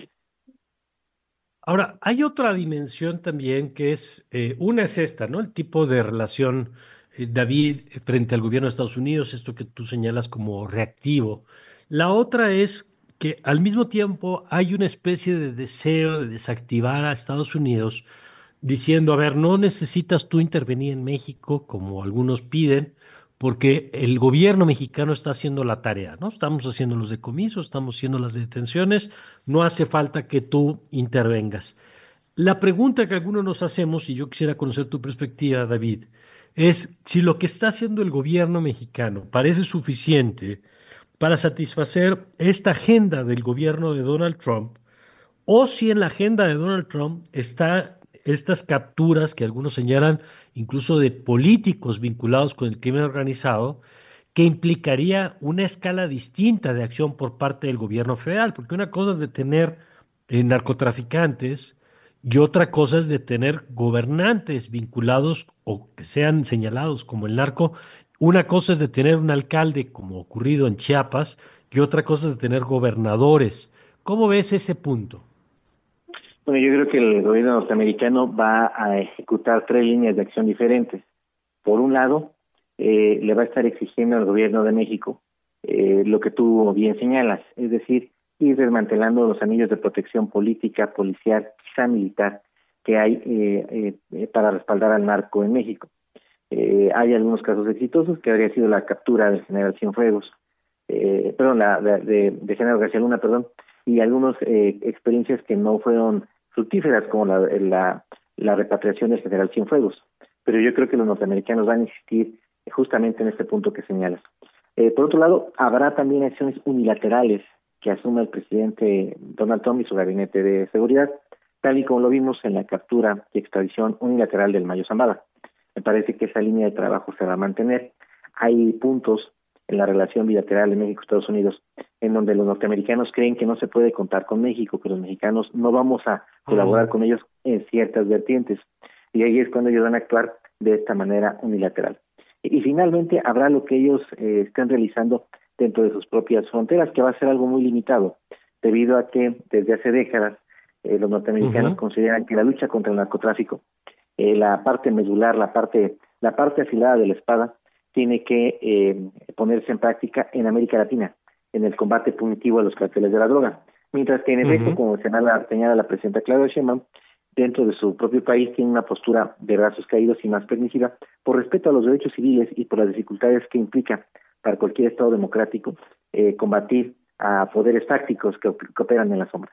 Ahora, hay otra dimensión también que es, eh, una es esta, ¿no? El tipo de relación, eh, David, frente al gobierno de Estados Unidos, esto que tú señalas como reactivo. La otra es que al mismo tiempo hay una especie de deseo de desactivar a Estados Unidos diciendo, a ver, no necesitas tú intervenir en México como algunos piden, porque el gobierno mexicano está haciendo la tarea, ¿no? Estamos haciendo los decomisos, estamos haciendo las detenciones, no hace falta que tú intervengas. La pregunta que algunos nos hacemos, y yo quisiera conocer tu perspectiva, David, es si lo que está haciendo el gobierno mexicano parece suficiente para satisfacer esta agenda del gobierno de Donald Trump, o si en la agenda de Donald Trump está estas capturas que algunos señalan incluso de políticos vinculados con el crimen organizado, que implicaría una escala distinta de acción por parte del gobierno federal, porque una cosa es detener eh, narcotraficantes y otra cosa es detener gobernantes vinculados o que sean señalados como el narco. Una cosa es detener un alcalde, como ocurrido en Chiapas, y otra cosa es detener gobernadores. ¿Cómo ves ese punto? Bueno, yo creo que el gobierno norteamericano va a ejecutar tres líneas de acción diferentes. Por un lado, eh, le va a estar exigiendo al gobierno de México eh, lo que tú bien señalas, es decir, ir desmantelando los anillos de protección política, policial, quizá militar, que hay eh, eh, para respaldar al narco en México. Eh, hay algunos casos exitosos, que habría sido la captura del general Cienfuegos, eh, perdón, la, de, de, de general García Luna, perdón, y algunas eh, experiencias que no fueron fructíferas, como la, la, la repatriación del general Cienfuegos. Pero yo creo que los norteamericanos van a insistir justamente en este punto que señalas. Eh, por otro lado, habrá también acciones unilaterales que asuma el presidente Donald Trump y su gabinete de seguridad, tal y como lo vimos en la captura y extradición unilateral del Mayo Zambada. Me parece que esa línea de trabajo se va a mantener. Hay puntos en la relación bilateral de México-Estados Unidos en donde los norteamericanos creen que no se puede contar con México, que los mexicanos no vamos a colaborar uh-huh. con ellos en ciertas vertientes. Y ahí es cuando ellos van a actuar de esta manera unilateral. Y, y finalmente habrá lo que ellos eh, estén realizando dentro de sus propias fronteras, que va a ser algo muy limitado, debido a que desde hace décadas eh, los norteamericanos uh-huh. consideran que la lucha contra el narcotráfico, eh, la parte medular, la parte, la parte afilada de la espada, tiene que eh, ponerse en práctica en América Latina, en el combate punitivo a los carteles de la droga. Mientras que en efecto, uh-huh. como señala, señala la presidenta Claudia Sheinbaum, dentro de su propio país tiene una postura de brazos caídos y más permisiva por respeto a los derechos civiles y por las dificultades que implica para cualquier Estado democrático eh, combatir a poderes tácticos que, que operan en las sombras.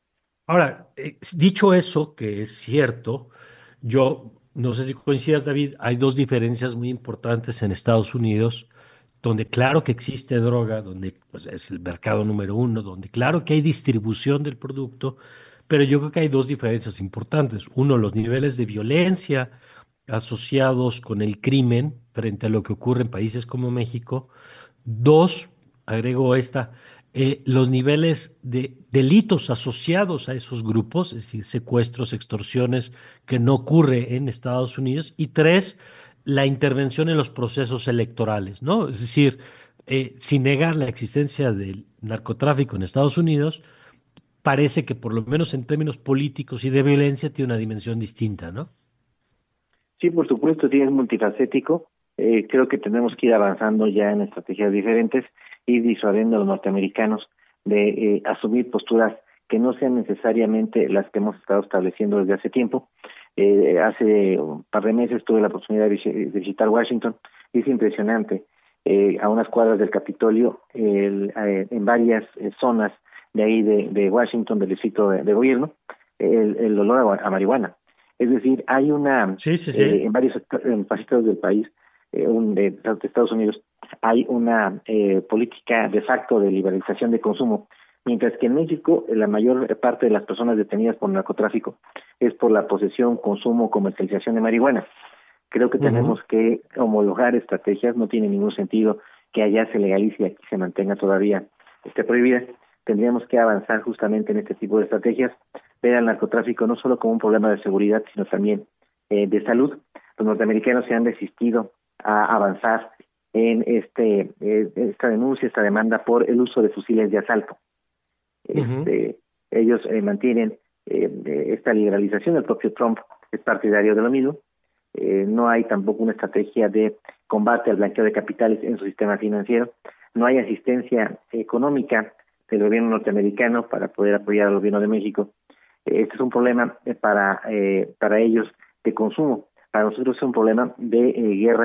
Ahora, eh, dicho eso, que es cierto, yo no sé si coincidas, David, hay dos diferencias muy importantes en Estados Unidos, donde claro que existe droga, donde pues, es el mercado número uno, donde claro que hay distribución del producto, pero yo creo que hay dos diferencias importantes. Uno, los niveles de violencia asociados con el crimen frente a lo que ocurre en países como México. Dos, agrego esta, eh, los niveles de delitos asociados a esos grupos, es decir, secuestros, extorsiones, que no ocurre en Estados Unidos. Y tres, la intervención en los procesos electorales, ¿no? Es decir, eh, sin negar la existencia del narcotráfico en Estados Unidos, parece que por lo menos en términos políticos y de violencia tiene una dimensión distinta, ¿no? Sí, por supuesto, sí, es multifacético. Eh, creo que tenemos que ir avanzando ya en estrategias diferentes y disuadiendo a los norteamericanos de eh, asumir posturas que no sean necesariamente las que hemos estado estableciendo desde hace tiempo. Eh, hace un par de meses tuve la oportunidad de visitar Washington y es impresionante. Eh, a unas cuadras del Capitolio, el, eh, en varias eh, zonas de ahí de, de Washington, del distrito de, de gobierno, el, el olor a, a marihuana. Es decir, hay una, sí, sí, sí. Eh, en varios en países del país, eh, un, de, de Estados Unidos, hay una eh, política de facto de liberalización de consumo, mientras que en México la mayor parte de las personas detenidas por narcotráfico es por la posesión, consumo, comercialización de marihuana. Creo que uh-huh. tenemos que homologar estrategias, no tiene ningún sentido que allá se legalice y aquí se mantenga todavía esté prohibida. Tendríamos que avanzar justamente en este tipo de estrategias, ver al narcotráfico no solo como un problema de seguridad, sino también eh, de salud. Los norteamericanos se han desistido a avanzar en este eh, esta denuncia, esta demanda por el uso de fusiles de asalto. Uh-huh. Este, ellos eh, mantienen eh, esta liberalización, el propio Trump es partidario de lo mismo. Eh, no hay tampoco una estrategia de combate al blanqueo de capitales en su sistema financiero. No hay asistencia económica del gobierno norteamericano para poder apoyar al gobierno de México. Este es un problema para eh, para ellos de consumo. Para nosotros es un problema de eh, guerras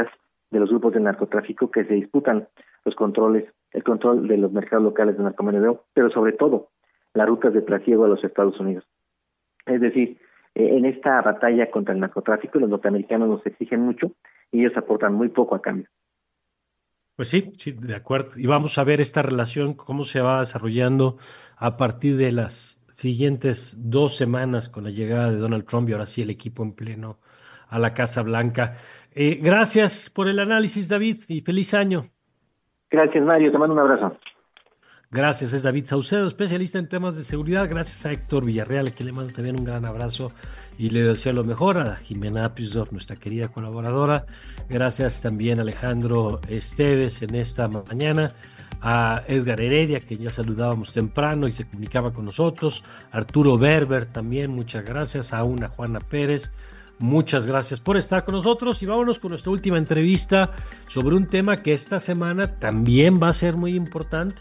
de los grupos de narcotráfico que se disputan los controles, el control de los mercados locales de narcomenudeo, pero sobre todo las rutas de trasiego a los Estados Unidos. Es decir, eh, en esta batalla contra el narcotráfico, los norteamericanos nos exigen mucho y ellos aportan muy poco a cambio. Pues sí, sí, de acuerdo. Y vamos a ver esta relación, cómo se va desarrollando a partir de las siguientes dos semanas con la llegada de Donald Trump y ahora sí el equipo en pleno a la Casa Blanca. Eh, gracias por el análisis, David, y feliz año. Gracias, Mario. Te mando un abrazo. Gracias, es David Saucedo, especialista en temas de seguridad. Gracias a Héctor Villarreal, a quien le mando también un gran abrazo y le deseo lo mejor. A Jimena Apisdorf, nuestra querida colaboradora. Gracias también a Alejandro Esteves en esta mañana. A Edgar Heredia, que ya saludábamos temprano y se comunicaba con nosotros. Arturo Berber también, muchas gracias. A una Juana Pérez. Muchas gracias por estar con nosotros y vámonos con nuestra última entrevista sobre un tema que esta semana también va a ser muy importante.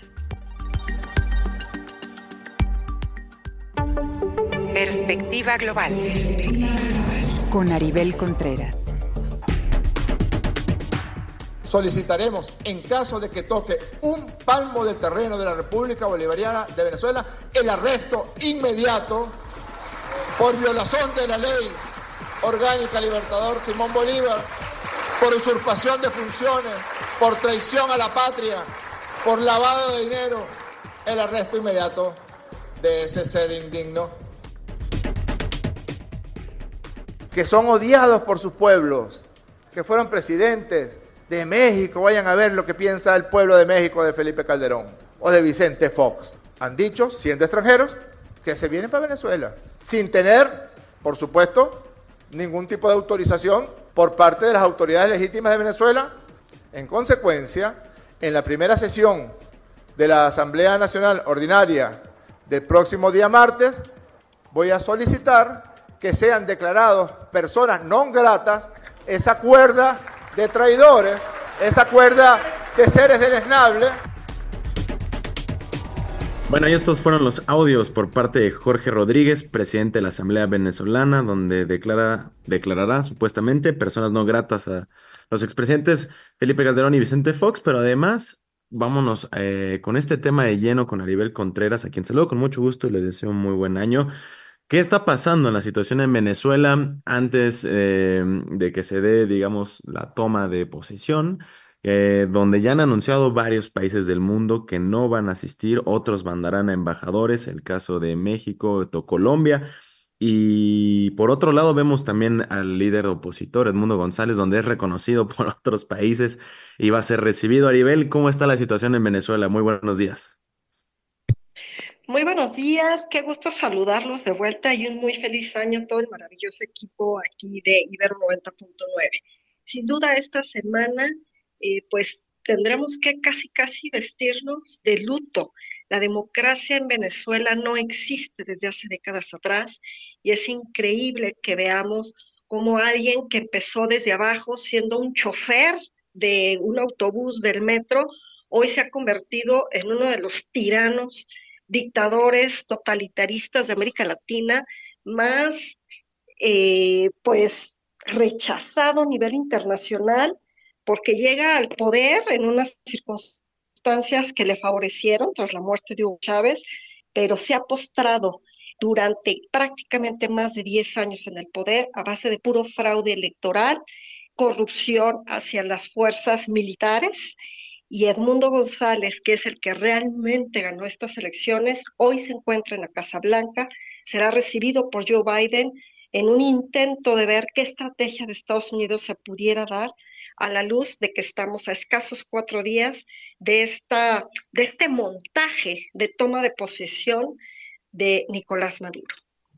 Perspectiva Global con Aribel Contreras. Solicitaremos, en caso de que toque un palmo del terreno de la República Bolivariana de Venezuela, el arresto inmediato por violación de la ley orgánica Libertador Simón Bolívar, por usurpación de funciones, por traición a la patria, por lavado de dinero, el arresto inmediato de ese ser indigno. Que son odiados por sus pueblos, que fueron presidentes de México, vayan a ver lo que piensa el pueblo de México de Felipe Calderón o de Vicente Fox. Han dicho, siendo extranjeros, que se vienen para Venezuela, sin tener, por supuesto, ningún tipo de autorización por parte de las autoridades legítimas de Venezuela. En consecuencia, en la primera sesión de la Asamblea Nacional Ordinaria del próximo día martes, voy a solicitar que sean declarados personas non gratas esa cuerda de traidores, esa cuerda de seres deleznables. Bueno, y estos fueron los audios por parte de Jorge Rodríguez, presidente de la Asamblea Venezolana, donde declara, declarará supuestamente personas no gratas a los expresidentes Felipe Calderón y Vicente Fox, pero además vámonos eh, con este tema de lleno con Aribel Contreras, a quien saludo con mucho gusto y le deseo un muy buen año. ¿Qué está pasando en la situación en Venezuela antes eh, de que se dé, digamos, la toma de posesión? Eh, donde ya han anunciado varios países del mundo que no van a asistir, otros mandarán a embajadores, el caso de México, de Colombia. Y por otro lado vemos también al líder opositor, Edmundo González, donde es reconocido por otros países y va a ser recibido. Aribel, ¿cómo está la situación en Venezuela? Muy buenos días. Muy buenos días, qué gusto saludarlos de vuelta y un muy feliz año a todo el maravilloso equipo aquí de Ibero noventa punto nueve. Sin duda esta semana eh, pues tendremos que casi casi vestirnos de luto. La democracia en Venezuela no existe desde hace décadas atrás y es increíble que veamos cómo alguien que empezó desde abajo siendo un chofer de un autobús del metro, hoy se ha convertido en uno de los tiranos dictadores totalitaristas de América Latina más eh, pues rechazado a nivel internacional porque llega al poder en unas circunstancias que le favorecieron tras la muerte de Hugo Chávez, pero se ha postrado durante prácticamente más de diez años en el poder a base de puro fraude electoral, corrupción hacia las fuerzas militares. Y Edmundo González, que es el que realmente ganó estas elecciones, hoy se encuentra en la Casa Blanca, será recibido por Joe Biden en un intento de ver qué estrategia de Estados Unidos se pudiera dar a la luz de que estamos a escasos cuatro días de, esta, de este montaje de toma de posesión de Nicolás Maduro.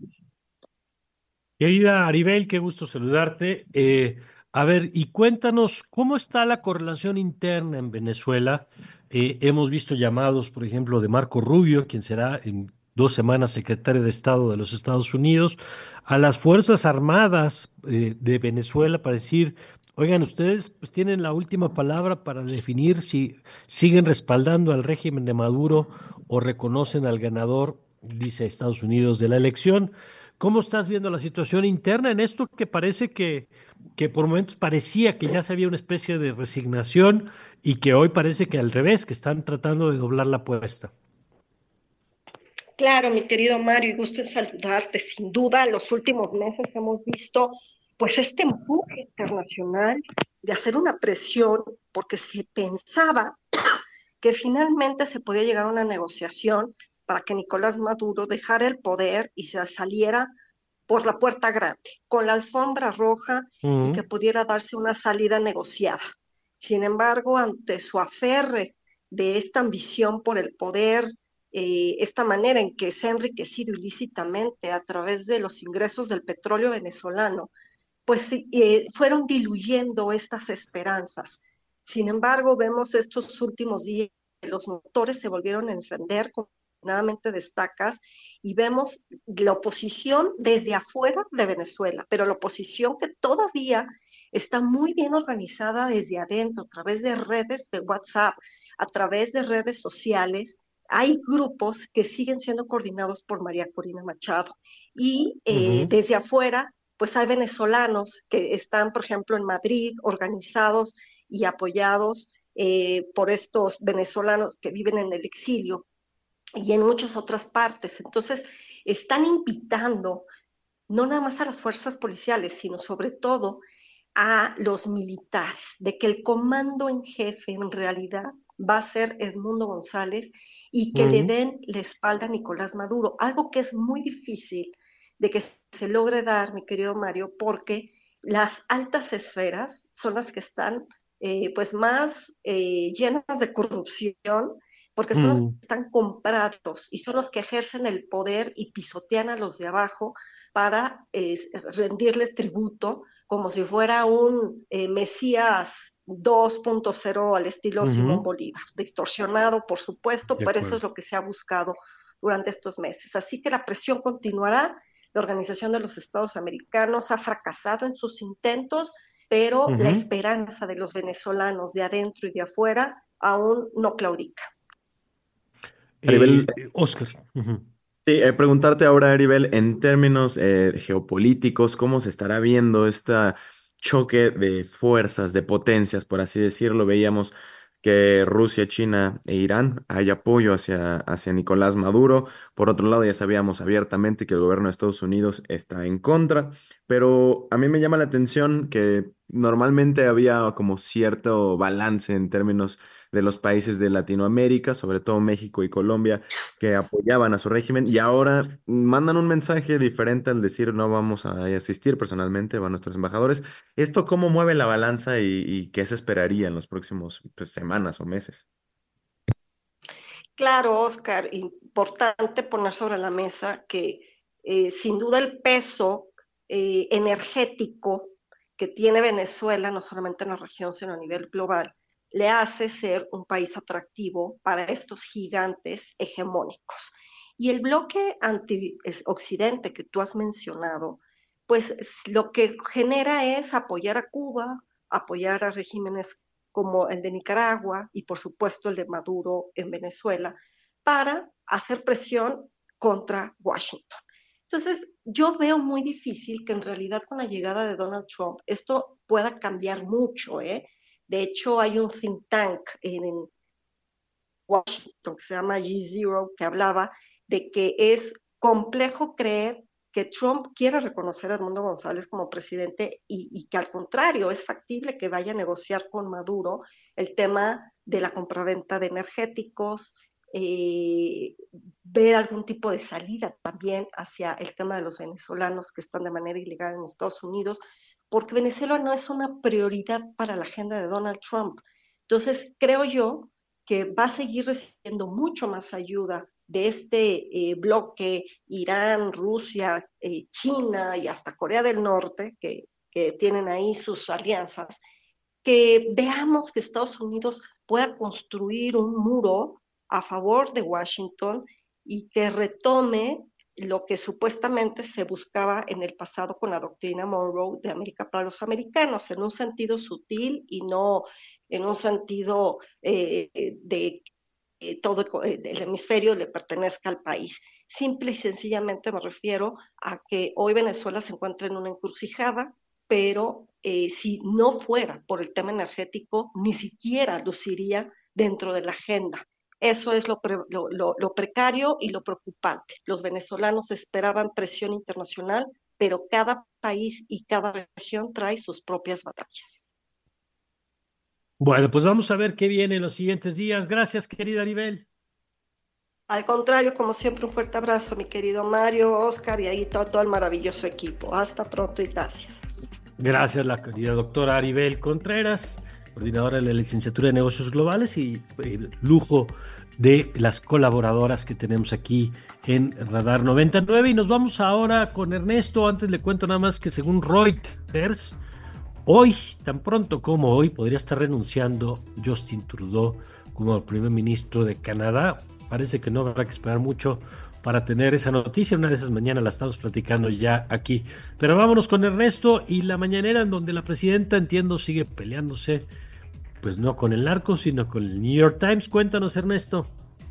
Querida Aribel, qué gusto saludarte. Eh, A ver, y cuéntanos, ¿cómo está la correlación interna en Venezuela? Eh, hemos visto llamados, por ejemplo, de Marco Rubio, quien será en dos semanas secretario de Estado de los Estados Unidos, a las Fuerzas Armadas eh, de Venezuela para decir, oigan, ustedes pues, tienen la última palabra para definir si siguen respaldando al régimen de Maduro o reconocen al ganador, dice Estados Unidos, de la elección. ¿Cómo estás viendo la situación interna en esto que parece que, que por momentos parecía que ya se había una especie de resignación y que hoy parece que al revés, que están tratando de doblar la apuesta? Claro, mi querido Mario, y gusto en saludarte. Sin duda, en los últimos meses hemos visto pues este empuje internacional de hacer una presión porque se pensaba que finalmente se podía llegar a una negociación para que Nicolás Maduro dejara el poder y se saliera por la puerta grande, con la alfombra roja, uh-huh. y que pudiera darse una salida negociada. Sin embargo, ante su aferre de esta ambición por el poder, eh, esta manera en que se ha enriquecido ilícitamente a través de los ingresos del petróleo venezolano, pues eh, fueron diluyendo estas esperanzas. Sin embargo, vemos estos últimos días que los motores se volvieron a encender, como afortunadamente destacas, y vemos la oposición desde afuera de Venezuela, pero la oposición que todavía está muy bien organizada desde adentro, a través de redes de WhatsApp, a través de redes sociales. Hay grupos que siguen siendo coordinados por María Corina Machado, y eh, uh-huh. desde afuera, pues hay venezolanos que están, por ejemplo, en Madrid, organizados y apoyados eh, por estos venezolanos que viven en el exilio y en muchas otras partes. Entonces, están invitando no nada más a las fuerzas policiales, sino sobre todo a los militares, de que el comando en jefe en realidad va a ser Edmundo González y que uh-huh. le den la espalda a Nicolás Maduro, algo que es muy difícil de que se logre dar, mi querido Mario, porque las altas esferas son las que están eh, pues más eh, llenas de corrupción, porque son mm. los que están comprados y son los que ejercen el poder y pisotean a los de abajo para eh, rendirle tributo como si fuera un eh, Mesías dos punto cero al estilo uh-huh. Simón Bolívar, distorsionado, por supuesto, pero eso es lo que se ha buscado durante estos meses. Así que la presión continuará. La Organización de los Estados Americanos ha fracasado en sus intentos, pero uh-huh. la esperanza de los venezolanos de adentro y de afuera aún no claudica. Eh, Oscar. Uh-huh. Sí, eh, preguntarte ahora, Aribel, en términos eh, geopolíticos, ¿cómo se estará viendo este choque de fuerzas, de potencias, por así decirlo? Veíamos que Rusia, China e Irán hay apoyo hacia, hacia Nicolás Maduro. Por otro lado, ya sabíamos abiertamente que el gobierno de Estados Unidos está en contra, pero a mí me llama la atención que normalmente había como cierto balance en términos de los países de Latinoamérica, sobre todo México y Colombia, que apoyaban a su régimen y ahora mandan un mensaje diferente al decir no vamos a asistir personalmente, van nuestros embajadores. ¿Esto cómo mueve la balanza y, y qué se esperaría en los próximos pues, semanas o meses? Claro, Oscar, importante poner sobre la mesa que eh, sin duda el peso eh, energético que tiene Venezuela, no solamente en la región, sino a nivel global, le hace ser un país atractivo para estos gigantes hegemónicos. Y el bloque anti-occidente que tú has mencionado, pues lo que genera es apoyar a Cuba, apoyar a regímenes como el de Nicaragua y por supuesto el de Maduro en Venezuela, para hacer presión contra Washington. Entonces, yo veo muy difícil que en realidad con la llegada de Donald Trump esto pueda cambiar mucho, ¿eh? De hecho, hay un think tank en Washington que se llama G cero que hablaba de que es complejo creer que Trump quiera reconocer a Edmundo González como presidente y, y que al contrario es factible que vaya a negociar con Maduro el tema de la compraventa de energéticos, eh, ver algún tipo de salida también hacia el tema de los venezolanos que están de manera ilegal en Estados Unidos, porque Venezuela no es una prioridad para la agenda de Donald Trump. Entonces, creo yo que va a seguir recibiendo mucho más ayuda de este eh, bloque, Irán, Rusia, eh, China y hasta Corea del Norte, que, que tienen ahí sus alianzas, que veamos que Estados Unidos pueda construir un muro a favor de Washington y que retome lo que supuestamente se buscaba en el pasado con la doctrina Monroe de América para los americanos, en un sentido sutil y no en un sentido eh, de eh, todo el hemisferio le pertenezca al país. Simple y sencillamente me refiero a que hoy Venezuela se encuentra en una encrucijada, pero eh, si no fuera por el tema energético, ni siquiera luciría dentro de la agenda. Eso es lo, pre, lo, lo, lo precario y lo preocupante. Los venezolanos esperaban presión internacional, pero cada país y cada región trae sus propias batallas. Bueno, pues vamos a ver qué viene en los siguientes días. Gracias, querida Aribel. Al contrario, como siempre, un fuerte abrazo, mi querido Mario, Oscar y ahí todo, todo el maravilloso equipo. Hasta pronto y gracias. Gracias, la querida doctora Aribel Contreras, coordinadora de la licenciatura de Negocios Globales, y el lujo de las colaboradoras que tenemos aquí en Radar noventa y nueve. Y nos vamos ahora con Ernesto. Antes le cuento nada más que según Reuters, hoy, tan pronto como hoy, podría estar renunciando Justin Trudeau como primer ministro de Canadá. Parece que no habrá que esperar mucho para tener esa noticia. Una de esas mañanas la estamos platicando ya aquí. Pero vámonos con Ernesto y la mañanera en donde la presidenta, entiendo, sigue peleándose, pues no con el narco, sino con el New York Times. Cuéntanos, Ernesto.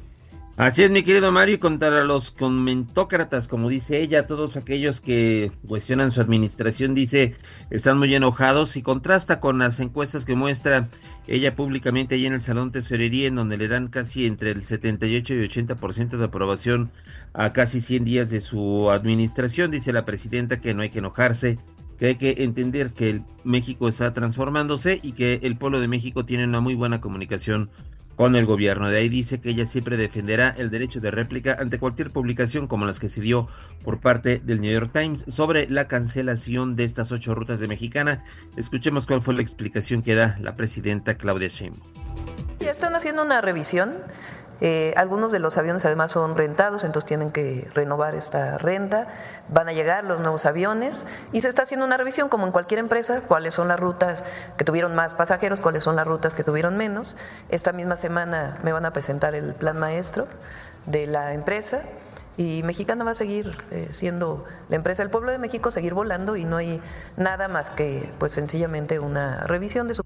Así es, mi querido Mario, contra los comentócratas, como dice ella, todos aquellos que cuestionan su administración, dice, están muy enojados, y contrasta con las encuestas que muestra ella públicamente ahí en el Salón Tesorería, en donde le dan casi entre el setenta y ocho y ochenta por ciento de aprobación a casi cien días de su administración. Dice la presidenta que no hay que enojarse, que hay que entender que el México está transformándose y que el pueblo de México tiene una muy buena comunicación con el gobierno. De ahí dice que ella siempre defenderá el derecho de réplica ante cualquier publicación como las que se dio por parte del New York Times sobre la cancelación de estas ocho rutas de Mexicana. Escuchemos cuál fue la explicación que da la presidenta Claudia Sheinbaum. Ya están haciendo una revisión. Eh, algunos de los aviones además son rentados, entonces tienen que renovar esta renta, van a llegar los nuevos aviones y se está haciendo una revisión como en cualquier empresa, cuáles son las rutas que tuvieron más pasajeros, cuáles son las rutas que tuvieron menos. Esta misma semana me van a presentar el plan maestro de la empresa y Mexicana va a seguir eh, siendo la empresa del pueblo de México, seguir volando, y no hay nada más que pues sencillamente una revisión de su...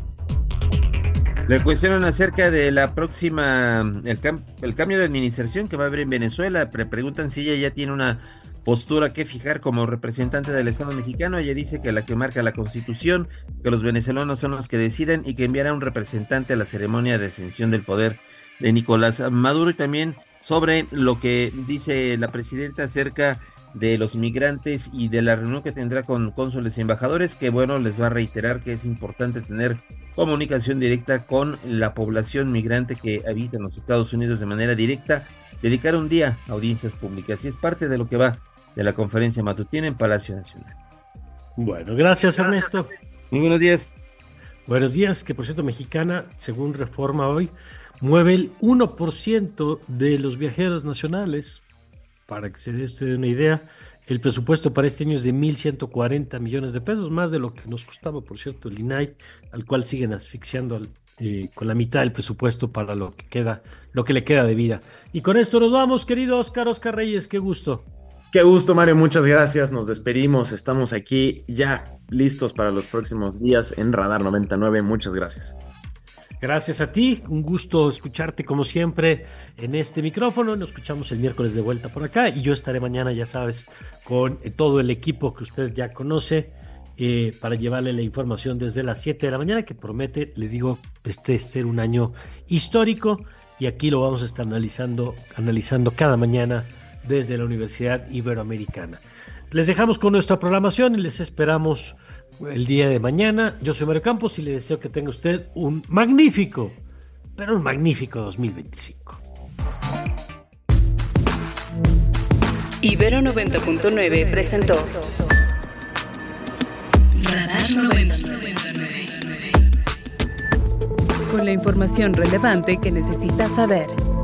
Le cuestionan acerca de la próxima, el, cam, el cambio de administración que va a haber en Venezuela. Le preguntan si ella ya tiene una postura que fijar como representante del Estado mexicano. Ella dice que la que marca la Constitución, que los venezolanos son los que deciden y que enviará un representante a la ceremonia de ascensión del poder de Nicolás Maduro. Y también sobre lo que dice la presidenta acerca de los migrantes y de la reunión que tendrá con cónsules y embajadores, que bueno, les va a reiterar que es importante tener comunicación directa con la población migrante que habita en los Estados Unidos de manera directa, dedicar un día a audiencias públicas, y es parte de lo que va de la conferencia matutina en Palacio Nacional. Bueno, gracias, Ernesto. Muy buenos días. Buenos días, que por cierto, Mexicana, según Reforma hoy, mueve el uno por ciento de los viajeros nacionales. Para que se dé usted una idea, el presupuesto para este año es de mil ciento cuarenta millones de pesos, más de lo que nos costaba, por cierto, el I N A I, al cual siguen asfixiando al, eh, con la mitad del presupuesto para lo que queda, lo que le queda de vida. Y con esto nos vamos, querido Oscar, Oscar Reyes, qué gusto. Qué gusto, Mario, muchas gracias, nos despedimos, estamos aquí ya listos para los próximos días en Radar noventa y nueve, muchas gracias. Gracias a ti, un gusto escucharte como siempre en este micrófono. Nos escuchamos el miércoles de vuelta por acá y yo estaré mañana, ya sabes, con todo el equipo que usted ya conoce eh, para llevarle la información desde las siete de la mañana, que promete, le digo, este ser un año histórico, y aquí lo vamos a estar analizando, analizando cada mañana desde la Universidad Iberoamericana. Les dejamos con nuestra programación y les esperamos el día de mañana. Yo soy Mario Campos y le deseo que tenga usted un magnífico, pero un magnífico dos mil veinticinco. Ibero noventa punto nueve presentó Radar noventa y nueve. Con la información relevante que necesitas saber.